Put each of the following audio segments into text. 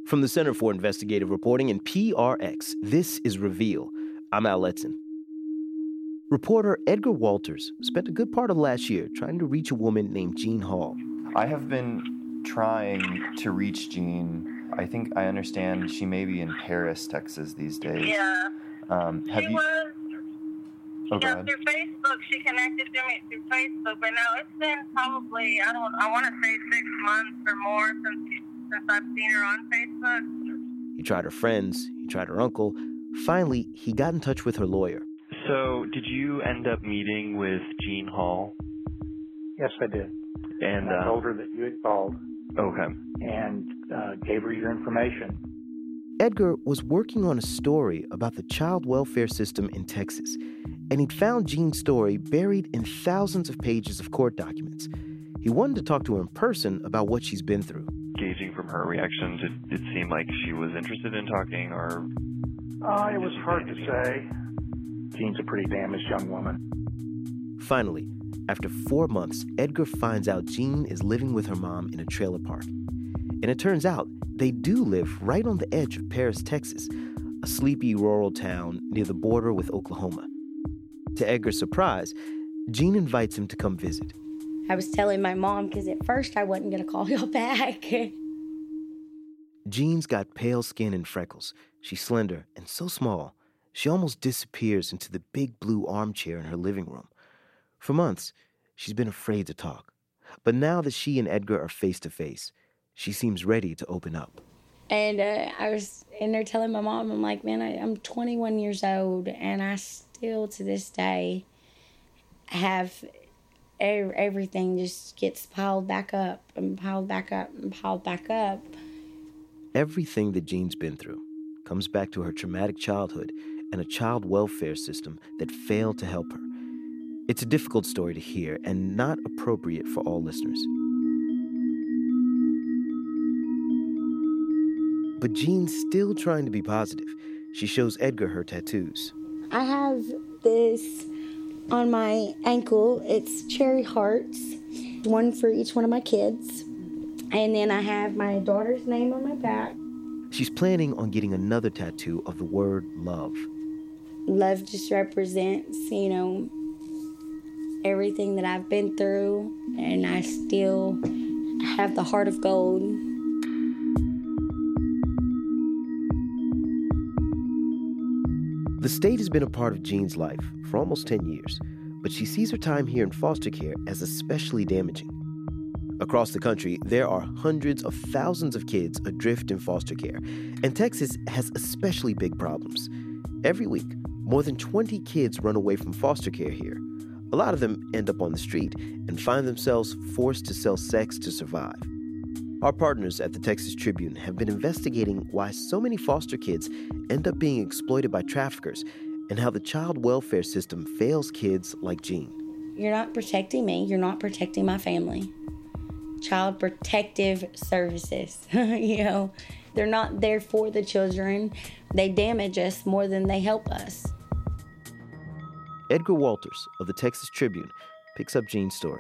From the Center for Investigative Reporting and PRX, this is Reveal. I'm Al Letson. Reporter Edgar Walters spent a good part of last year trying to reach a woman named Jean Hall. I have been trying to reach Jean. I think I understand she may be in Paris, Texas these days. Yeah. Have you? Through Facebook. She connected to me through Facebook, but now it's been probably, I want to say 6 months or more since I've seen her on Facebook. He tried her friends, he tried her uncle. Finally, he got in touch with her lawyer. So, did you end up meeting with Jean Hall? Yes, I did. And I told her that you had called. Okay. And gave her your information. Edgar was working on a story about the child welfare system in Texas, and he'd found Jean's story buried in thousands of pages of court documents. He wanted to talk to her in person about what she's been through. Gauging from her reactions, it seemed like she was interested in talking, or... It was hard to say. Jean's a pretty damaged young woman. Finally, after 4 months, Edgar finds out Jean is living with her mom in a trailer park. And it turns out they do live right on the edge of Paris, Texas, a sleepy rural town near the border with Oklahoma. To Edgar's surprise, Jean invites him to come visit. I was telling my mom because at first I wasn't going to call y'all back. Jean's got pale skin and freckles. She's slender and so small, she almost disappears into the big blue armchair in her living room. For months, she's been afraid to talk. But now that she and Edgar are face to face, she seems ready to open up. And I was in there telling my mom, I'm like, man, I'm 21 years old, and I still, to this day, have everything just gets piled back up and piled back up and piled back up. Everything that Jean's been through comes back to her traumatic childhood and a child welfare system that failed to help her. It's a difficult story to hear and not appropriate for all listeners. But Jean's still trying to be positive. She shows Edgar her tattoos. I have this on my ankle. It's cherry hearts, one for each one of my kids. And then I have my daughter's name on my back. She's planning on getting another tattoo of the word love. Love just represents, everything that I've been through, and I still have the heart of gold. The state has been a part of Jean's life for almost 10 years, but she sees her time here in foster care as especially damaging. Across the country, there are hundreds of thousands of kids adrift in foster care, and Texas has especially big problems. Every week, more than 20 kids run away from foster care here. A lot of them end up on the street and find themselves forced to sell sex to survive. Our partners at the Texas Tribune have been investigating why so many foster kids end up being exploited by traffickers and how the child welfare system fails kids like Jean. You're not protecting me. You're not protecting my family. Child Protective Services, they're not there for the children. They damage us more than they help us. Edgar Walters of the Texas Tribune picks up Jean's story.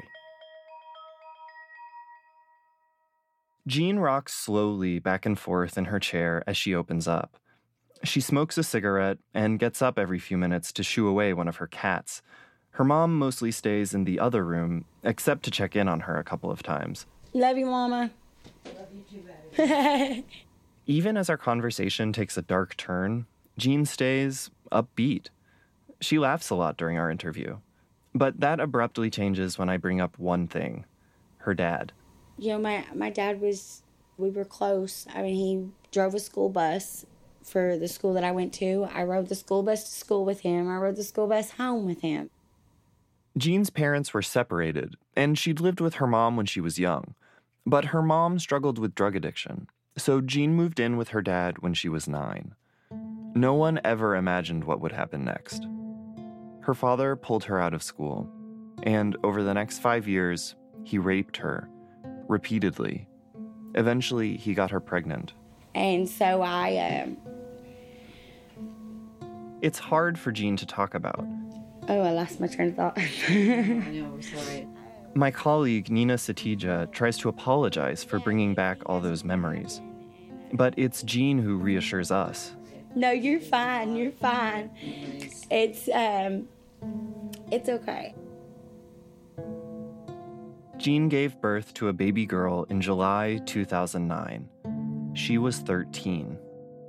Jean rocks slowly back and forth in her chair as she opens up. She smokes a cigarette and gets up every few minutes to shoo away one of her cats. Her mom mostly stays in the other room, except to check in on her a couple of times. Love you, Mama. Love you too, baby. Even as our conversation takes a dark turn, Jean stays upbeat. She laughs a lot during our interview. But that abruptly changes when I bring up one thing: her dad. My dad we were close. He drove a school bus for the school that I went to. I rode the school bus to school with him. I rode the school bus home with him. Jean's parents were separated, and she'd lived with her mom when she was young. But her mom struggled with drug addiction, so Jean moved in with her dad when she was 9. No one ever imagined what would happen next. Her father pulled her out of school, and over the next 5 years, he raped her, repeatedly. Eventually, he got her pregnant. And so It's hard for Jean to talk about. Oh, I lost my train of thought. I know, sorry. My colleague, Nina Satija, tries to apologize for bringing back all those memories. But it's Jean who reassures us. No, you're fine. You're fine. It's okay. Jean gave birth to a baby girl in July 2009. She was 13.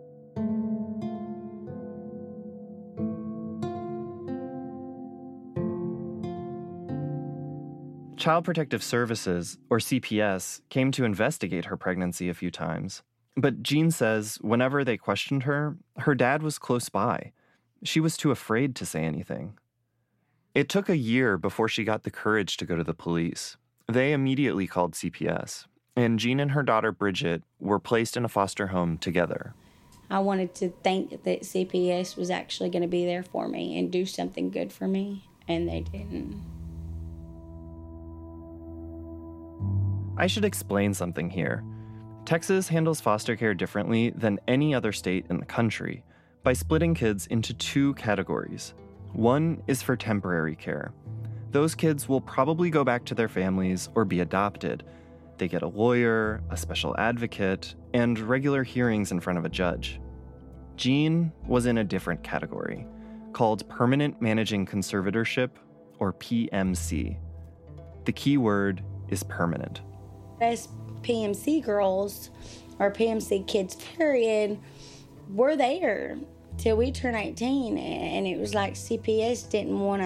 Child Protective Services, or CPS, came to investigate her pregnancy a few times. But Jean says whenever they questioned her, her dad was close by. She was too afraid to say anything. It took a year before she got the courage to go to the police. They immediately called CPS, and Jean and her daughter Bridget were placed in a foster home together. I wanted to think that CPS was actually going to be there for me and do something good for me, and they didn't. I should explain something here. Texas handles foster care differently than any other state in the country by splitting kids into two categories. One is for temporary care. Those kids will probably go back to their families or be adopted. They get a lawyer, a special advocate, and regular hearings in front of a judge. Jean was in a different category, called Permanent Managing Conservatorship, or PMC. The key word is permanent. Us PMC girls, or PMC kids, period, were there till we turned 18, and it was like CPS didn't want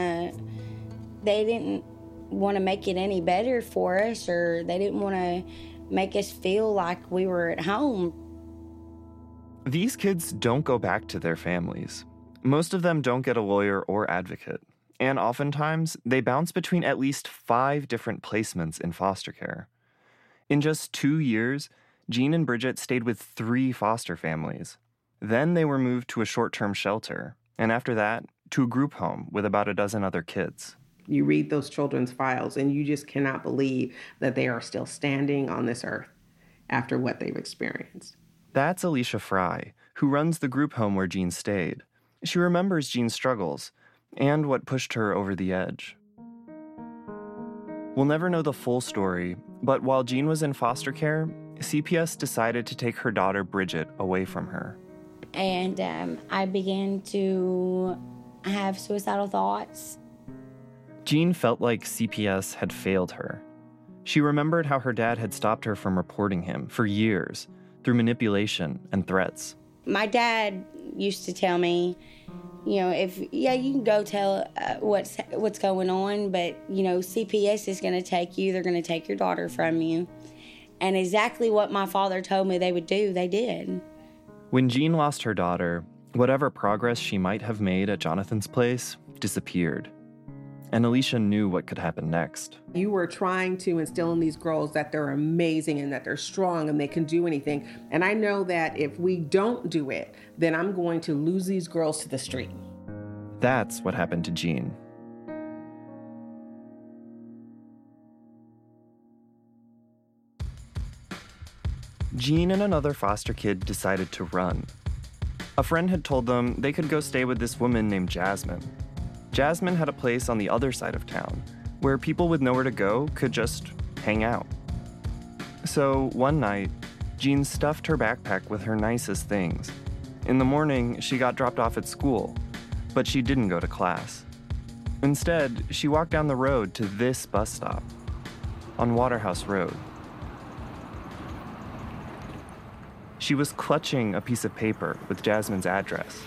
to make it any better for us, or they didn't want to make us feel like we were at home. These kids don't go back to their families. Most of them don't get a lawyer or advocate, and oftentimes they bounce between at least 5 different placements in foster care. In just 2 years, Jean and Bridget stayed with 3 foster families. Then they were moved to a short-term shelter, and after that, to a group home with about a dozen other kids. You read those children's files, and you just cannot believe that they are still standing on this earth after what they've experienced. That's Alicia Fry, who runs the group home where Jean stayed. She remembers Jean's struggles and what pushed her over the edge. We'll never know the full story, but while Jean was in foster care, CPS decided to take her daughter Bridget away from her. And I began to have suicidal thoughts. Jean felt like CPS had failed her. She remembered how her dad had stopped her from reporting him for years through manipulation and threats. My dad used to tell me, you can go tell what's going on, but, CPS is going to take you. They're going to take your daughter from you. And exactly what my father told me they would do, they did. When Jean lost her daughter, whatever progress she might have made at Jonathan's place disappeared. And Alicia knew what could happen next. You were trying to instill in these girls that they're amazing and that they're strong and they can do anything. And I know that if we don't do it, then I'm going to lose these girls to the street. That's what happened to Jean. Jean and another foster kid decided to run. A friend had told them they could go stay with this woman named Jasmine. Jasmine had a place on the other side of town where people with nowhere to go could just hang out. So one night, Jean stuffed her backpack with her nicest things. In the morning, she got dropped off at school, but she didn't go to class. Instead, she walked down the road to this bus stop on Waterhouse Road. She was clutching a piece of paper with Jasmine's address.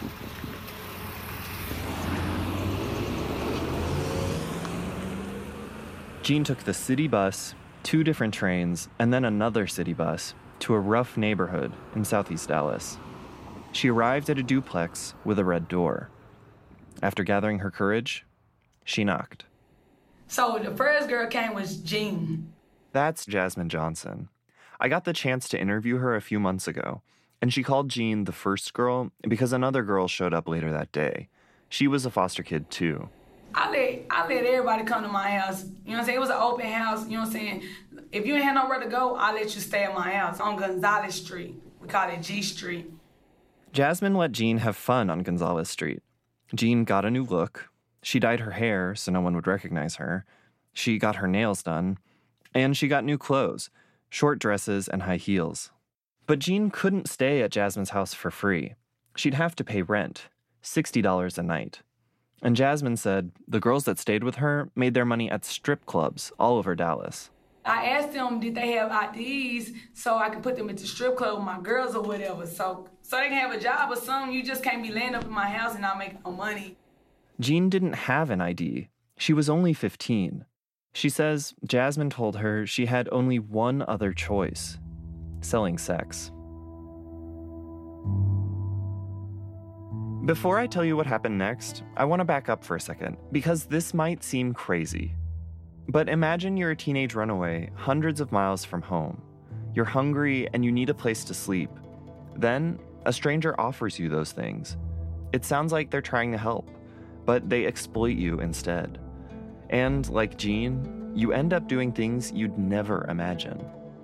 Jean took the city bus, 2 different trains, and then another city bus to a rough neighborhood in southeast Dallas. She arrived at a duplex with a red door. After gathering her courage, she knocked. So the first girl came was Jean. That's Jasmine Johnson. I got the chance to interview her a few months ago, and she called Jean the first girl because another girl showed up later that day. She was a foster kid too. I let everybody come to my house. You know what I'm saying? It was an open house. You know what I'm saying? If you ain't had nowhere to go, I'll let you stay at my house on Gonzalez Street. We call it G Street. Jasmine let Jean have fun on Gonzalez Street. Jean got a new look. She dyed her hair so no one would recognize her. She got her nails done. And she got new clothes, short dresses and high heels. But Jean couldn't stay at Jasmine's house for free. She'd have to pay rent, $60 a night. And Jasmine said the girls that stayed with her made their money at strip clubs all over Dallas. I asked them, did they have IDs so I could put them into strip club with my girls or whatever, so they can have a job or something. You just can't be laying up in my house and not making no money. Jean didn't have an ID. She was only 15. She says Jasmine told her she had only one other choice: selling sex. Before I tell you what happened next, I want to back up for a second, because this might seem crazy. But imagine you're a teenage runaway hundreds of miles from home. You're hungry and you need a place to sleep. Then, a stranger offers you those things. It sounds like they're trying to help, but they exploit you instead. And, like Jean, you end up doing things you'd never imagine.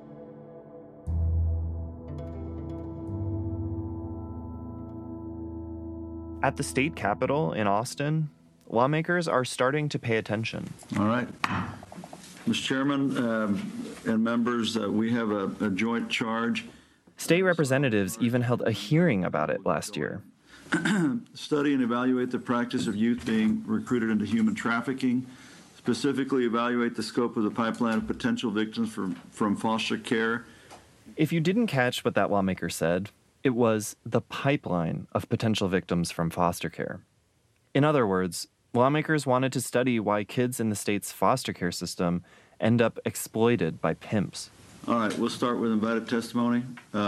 At the state capitol in Austin, lawmakers are starting to pay attention. All right. Mr. Chairman and members, we have a joint charge. State representatives even held a hearing about it last year. Study and evaluate the practice of youth being recruited into human trafficking. Specifically, evaluate the scope of the pipeline of potential victims from foster care. If you didn't catch what that lawmaker said, it was the pipeline of potential victims from foster care. In other words, lawmakers wanted to study why kids in the state's foster care system end up exploited by pimps. All right, we'll start with invited testimony.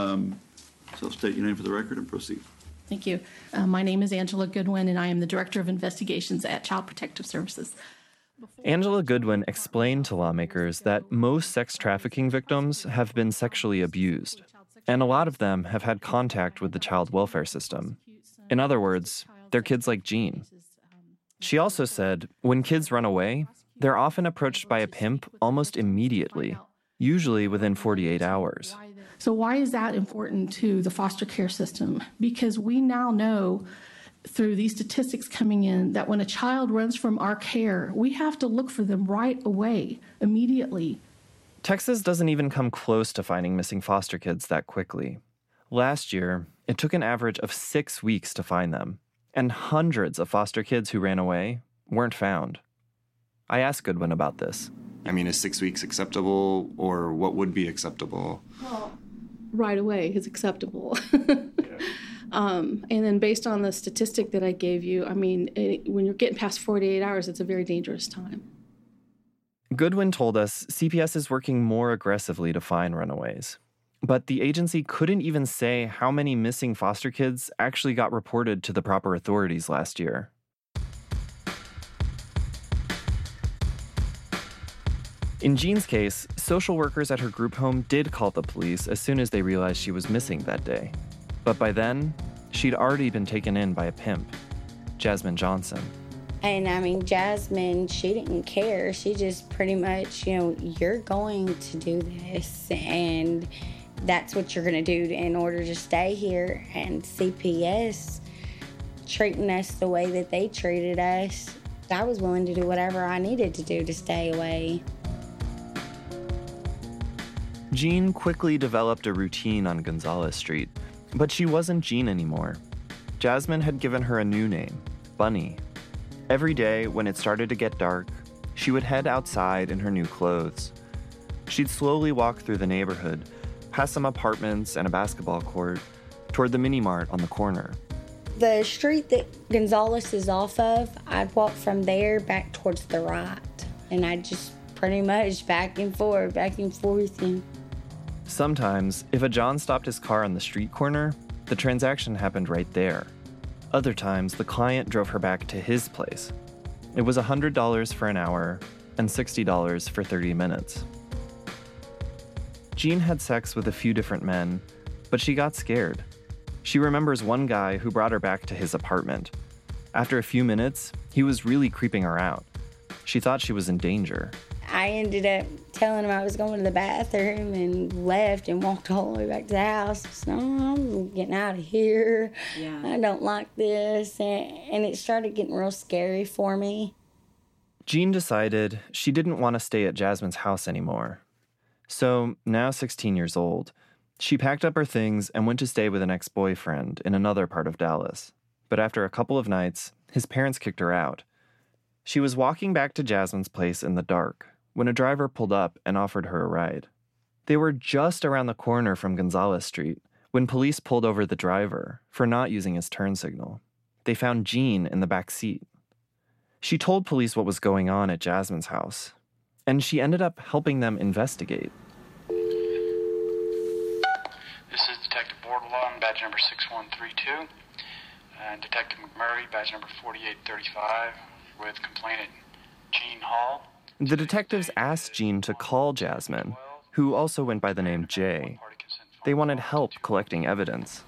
So state your name for the record and proceed. Thank you. My name is Angela Goodwin, and I am the Director of Investigations at Child Protective Services. Angela Goodwin explained to lawmakers that most sex trafficking victims have been sexually abused, and a lot of them have had contact with the child welfare system. In other words, they're kids like Jean. She also said when kids run away, they're often approached by a pimp almost immediately, usually within 48 hours. So why is that important to the foster care system? Because we now know through these statistics coming in that when a child runs from our care, we have to look for them right away, immediately. Texas doesn't even come close to finding missing foster kids that quickly. Last year, it took an average of 6 weeks to find them, and hundreds of foster kids who ran away weren't found. I asked Goodwin about this. I mean, is 6 weeks acceptable, or what would be acceptable? Well, right away is acceptable. And then based on the statistic that I gave you, I mean, when you're getting past 48 hours, it's a very dangerous time. Goodwin told us CPS is working more aggressively to find runaways. But the agency couldn't even say how many missing foster kids actually got reported to the proper authorities last year. In Jean's case, social workers at her group home did call the police as soon as they realized she was missing that day. But by then, she'd already been taken in by a pimp, Jasmine Johnson. And I mean, Jasmine, she didn't care. She just pretty much, you're going to do this, and that's what you're going to do in order to stay here. And CPS treating us the way that they treated us, I was willing to do whatever I needed to do to stay away. Jean quickly developed a routine on Gonzales Street, but she wasn't Jean anymore. Jasmine had given her a new name, Bunny. Every day, when it started to get dark, she would head outside in her new clothes. She'd slowly walk through the neighborhood, past some apartments and a basketball court, toward the mini-mart on the corner. The street that Gonzales is off of, I'd walk from there back towards the right. And I'd just pretty much back and forth. And Sometimes, if a John stopped his car on the street corner, the transaction happened right there. Other times, the client drove her back to his place. It was $100 for an hour and $60 for 30 minutes. Jean had sex with a few different men, but she got scared. She remembers one guy who brought her back to his apartment. After a few minutes, he was really creeping her out. She thought she was in danger. I ended up telling him I was going to the bathroom and left and walked all the way back to the house. So I'm getting out of here. Yeah. I don't like this. And it started getting real scary for me. Jean decided she didn't want to stay at Jasmine's house anymore. So now 16 years old, She packed up her things and went to stay with an ex-boyfriend in another part of Dallas. But after a couple of nights, his parents kicked her out. She was walking back to Jasmine's place in the dark when a driver pulled up and offered her a ride. They were just around the corner from Gonzalez Street when police pulled over the driver for not using his turn signal. They found Jean in the back seat. She told police what was going on at Jasmine's house, and she ended up helping them investigate. This is Detective Bordelon, badge number 6132, and Detective McMurray, badge number 4835, with complainant Jean Hall. The detectives asked Jean to call Jasmine, who also went by the name Jay. They wanted help collecting evidence.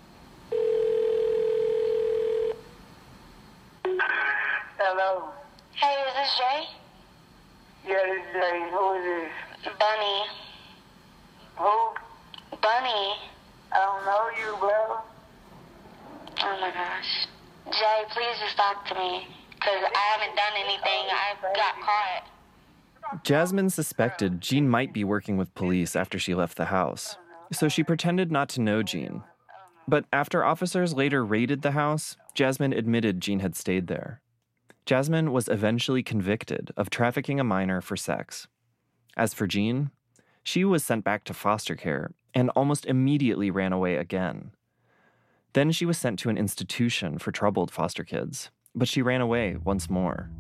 Hello. Hey, is this Jay? Yeah, this is Jay. Who is this? Bunny. Who? Bunny. I don't know you, bro. Oh my gosh. Jay, please just talk to me. Because I haven't done anything. I got caught. Jasmine suspected Jean might be working with police after she left the house, so she pretended not to know Jean. But after officers later raided the house, Jasmine admitted Jean had stayed there. Jasmine was eventually convicted of trafficking a minor for sex. As for Jean, she was sent back to foster care and almost immediately ran away again. Then she was sent to an institution for troubled foster kids, but she ran away once more.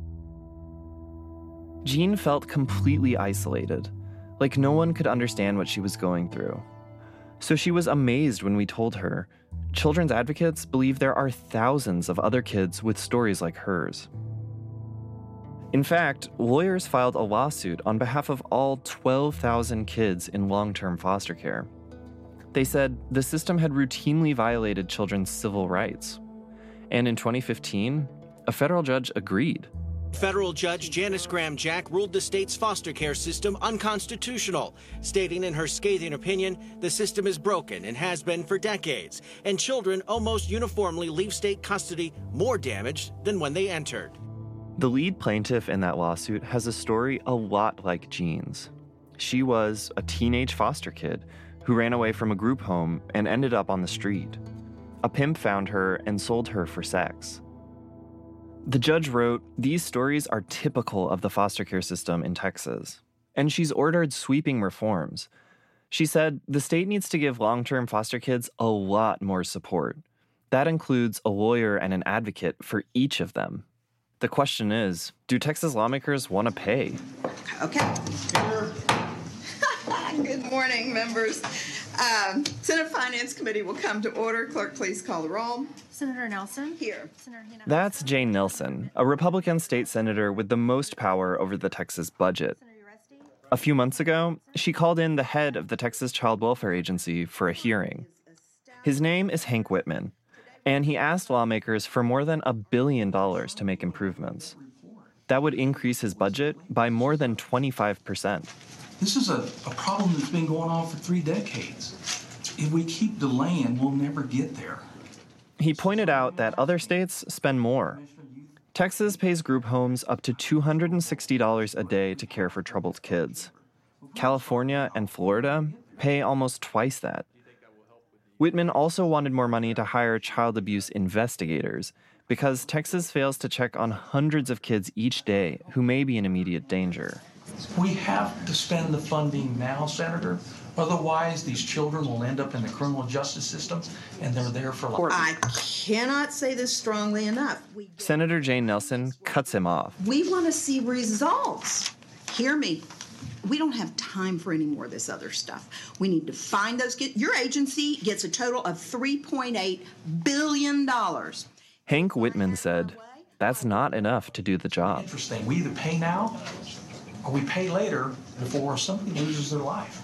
Jean felt completely isolated, like no one could understand what she was going through. So she was amazed when we told her, children's advocates believe there are thousands of other kids with stories like hers. In fact, lawyers filed a lawsuit on behalf of all 12,000 kids in long-term foster care. They said the system had routinely violated children's civil rights. And in 2015, a federal judge agreed. Federal Judge Janice Graham Jack ruled the state's foster care system unconstitutional, stating in her scathing opinion, the system is broken and has been for decades, and children almost uniformly leave state custody more damaged than when they entered. The lead plaintiff in that lawsuit has a story a lot like Jean's. She was a teenage foster kid who ran away from a group home and ended up on the street. A pimp found her and sold her for sex. The judge wrote, "These stories are typical of the foster care system in Texas," and she's ordered sweeping reforms. She said the state needs to give long-term foster kids a lot more support. That includes a lawyer and an advocate for each of them. The question is, do Texas lawmakers want to pay? Okay. Good morning, members. Senate Finance Committee will come to order. Clerk, please call the roll. Senator Nelson? Here. That's Jane Nelson, a Republican state senator with the most power over the Texas budget. A few months ago, she called in the head of the Texas Child Welfare Agency for a hearing. His name is Hank Whitman, and he asked lawmakers for more than $1 billion to make improvements. That would increase his budget by more than 25%. This is a problem that's been going on for 3 decades. If we keep delaying, we'll never get there. He pointed out that other states spend more. Texas pays group homes up to $260 a day to care for troubled kids. California and Florida pay almost twice that. Whitman also wanted more money to hire child abuse investigators because Texas fails to check on hundreds of kids each day who may be in immediate danger. We have to spend the funding now, Senator. Otherwise, these children will end up in the criminal justice system, and they're there for life. I cannot say this strongly enough. Senator Jane Nelson cuts him off. We want to see results. Hear me. We don't have time for any more of this other stuff. We need to find those kids. Your agency gets a total of $3.8 billion. Hank Whitman said, that's not enough to do the job. Interesting. We either pay now or we pay later before somebody loses their life.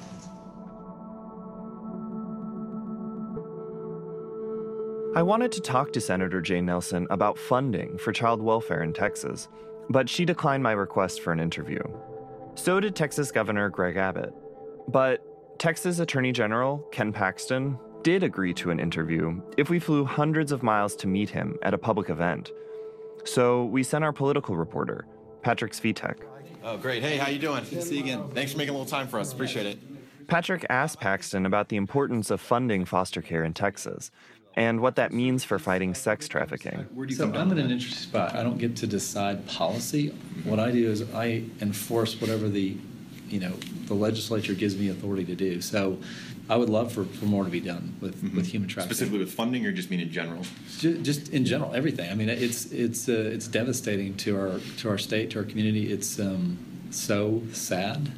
I wanted to talk to Senator Jane Nelson about funding for child welfare in Texas, but she declined my request for an interview. So did Texas Governor Greg Abbott. But Texas Attorney General Ken Paxton did agree to an interview if we flew hundreds of miles to meet him at a public event. So we sent our political reporter, Patrick Svitek. Oh, great. Hey, how you doing? Good to see you again. Thanks for making a little time for us. Appreciate it. Patrick asked Paxton about the importance of funding foster care in Texas and what that means for fighting sex trafficking. So I'm in an interesting spot. I don't get to decide policy. What I do is I enforce whatever the legislature gives me authority to do. So I would love for more to be done with human trafficking. Specifically with funding, or just mean in general? Just in general, everything. I mean, it's devastating to our state, to our community. It's so sad.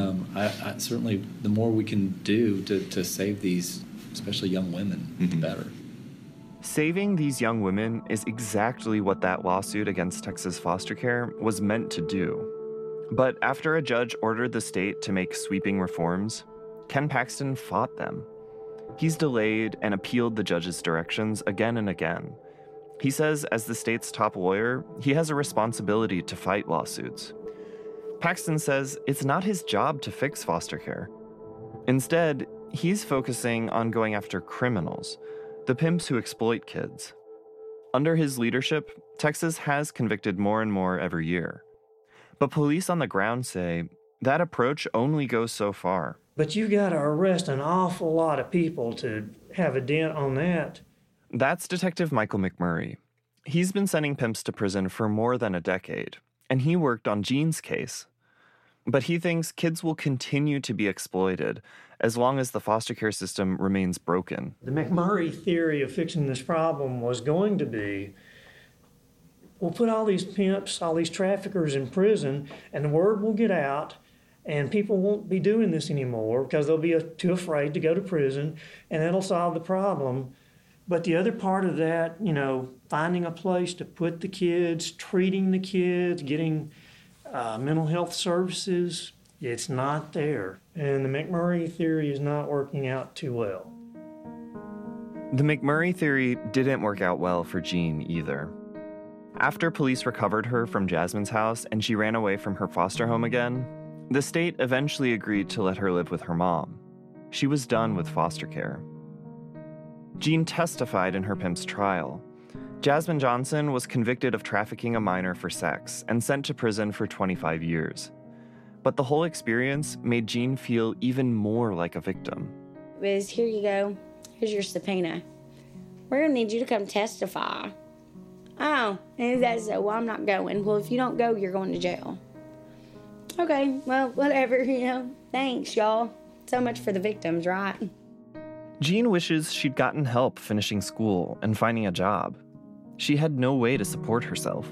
I certainly, the more we can do to save these, especially young women, the better. Saving these young women is exactly what that lawsuit against Texas foster care was meant to do. But after a judge ordered the state to make sweeping reforms, Ken Paxton fought them. He's delayed and appealed the judge's directions again and again. He says as the state's top lawyer, he has a responsibility to fight lawsuits. Paxton says it's not his job to fix foster care. Instead, he's focusing on going after criminals, the pimps who exploit kids. Under his leadership, Texas has convicted more and more every year. But police on the ground say that approach only goes so far. But you got to arrest an awful lot of people to have a dent on that. That's Detective Michael McMurray. He's been sending pimps to prison for more than a decade, and he worked on Jean's case. But he thinks kids will continue to be exploited as long as the foster care system remains broken. The McMurray theory of fixing this problem was going to be, we'll put all these pimps, all these traffickers in prison, and the word will get out, and people won't be doing this anymore because they'll be too afraid to go to prison, and that'll solve the problem. But the other part of that, finding a place to put the kids, treating the kids, getting mental health services, it's not there. And the McMurray theory is not working out too well. The McMurray theory didn't work out well for Jean either. After police recovered her from Jasmine's house and she ran away from her foster home again, the state eventually agreed to let her live with her mom. She was done with foster care. Jean testified in her pimp's trial. Jasmine Johnson was convicted of trafficking a minor for sex and sent to prison for 25 years. But the whole experience made Jean feel even more like a victim. Liz, here you go. Here's your subpoena. We're going to need you to come testify. Oh, and that's so, well, I'm not going. Well, if you don't go, you're going to jail. Okay, well, whatever, Thanks, y'all. So much for the victims, right? Jean wishes she'd gotten help finishing school and finding a job. She had no way to support herself.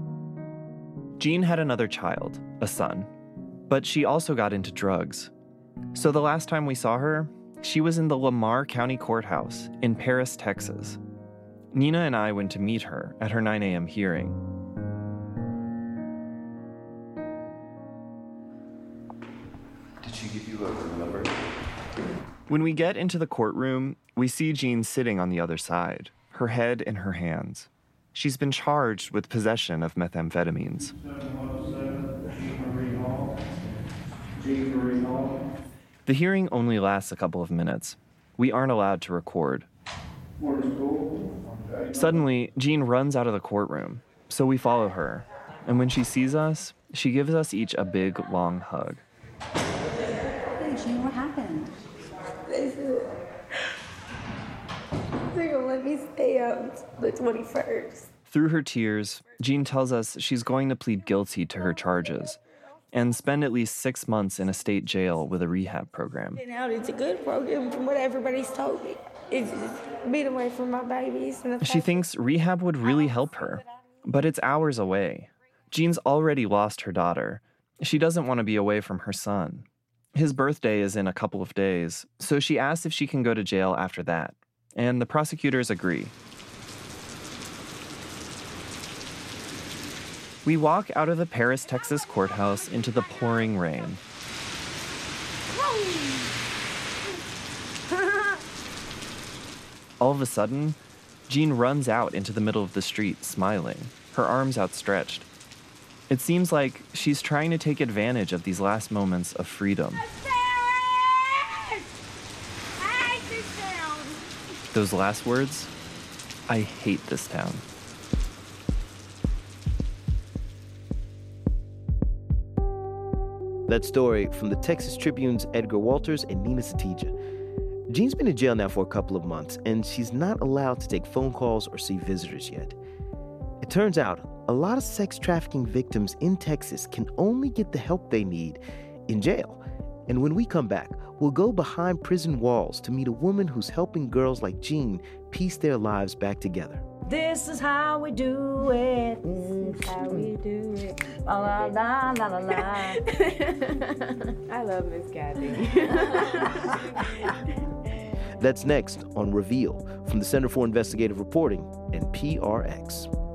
Jean had another child, a son, but she also got into drugs. So the last time we saw her, she was in the Lamar County Courthouse in Paris, Texas. Nina and I went to meet her at her 9 a.m. hearing. Did she give you a number? When we get into the courtroom, we see Jean sitting on the other side, her head in her hands. She's been charged with possession of methamphetamines. The hearing only lasts a couple of minutes. We aren't allowed to record. Suddenly, Jean runs out of the courtroom, so we follow her. And when she sees us, she gives us each a big, long hug. Hey, Jean, what happened? They're going to let me stay up the 21st. Through her tears, Jean tells us she's going to plead guilty to her charges and spend at least 6 months in a state jail with a rehab program. It's a good program from what everybody's told me. It's just being away from my babies. And she thinks rehab would really help her, but it's hours away. Jean's already lost her daughter. She doesn't want to be away from her son. His birthday is in a couple of days, so she asks if she can go to jail after that, and the prosecutors agree. We walk out of the Paris, Texas courthouse into the pouring rain. All of a sudden, Jean runs out into the middle of the street, smiling, her arms outstretched. It seems like she's trying to take advantage of these last moments of freedom. Those last words, I hate this town. That story from the Texas Tribune's Edgar Walters and Nina Satija. Jean's been in jail now for a couple of months, and she's not allowed to take phone calls or see visitors yet. It turns out a lot of sex trafficking victims in Texas can only get the help they need in jail. And when we come back, we'll go behind prison walls to meet a woman who's helping girls like Jean piece their lives back together. This is how we do it. This is how we do it. La la la la la la. I love Miss Kathy. That's next on Reveal from the Center for Investigative Reporting and PRX.